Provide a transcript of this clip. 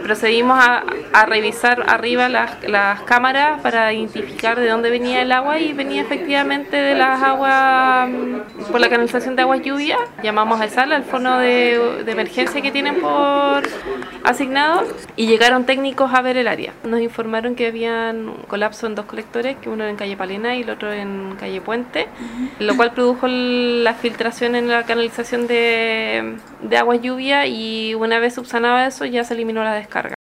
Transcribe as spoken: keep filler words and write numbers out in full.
procedimos a, a revisar arriba las, las cámaras para identificar de dónde venía el agua y venía efectivamente de las aguas, por la canalización de aguas lluvia. Llamamos a SAL, al fono de, de emergencia que tienen por asignado, y llegaron técnicos a ver el área. Nos informaron que habían colapso en dos colectores, que uno en calle Palena y el otro en calle Puente, lo cual produjo la filtración en la canalización de, de aguas lluvia, y una vez subsanado eso ya se eliminó la descarga.